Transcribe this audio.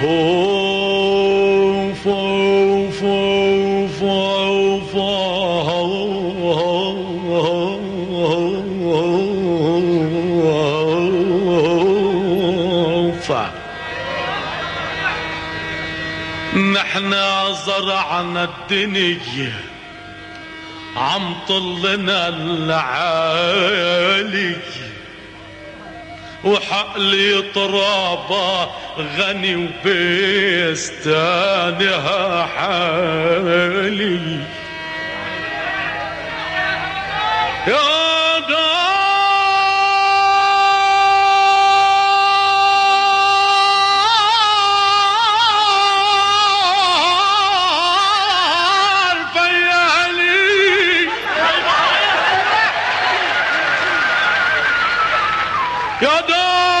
اوف اوف اوف اوف اوف. نحنا زرعنا الدنيا عم طلنا العالي وحقلي ترابا غني وبستانها حالي يا دار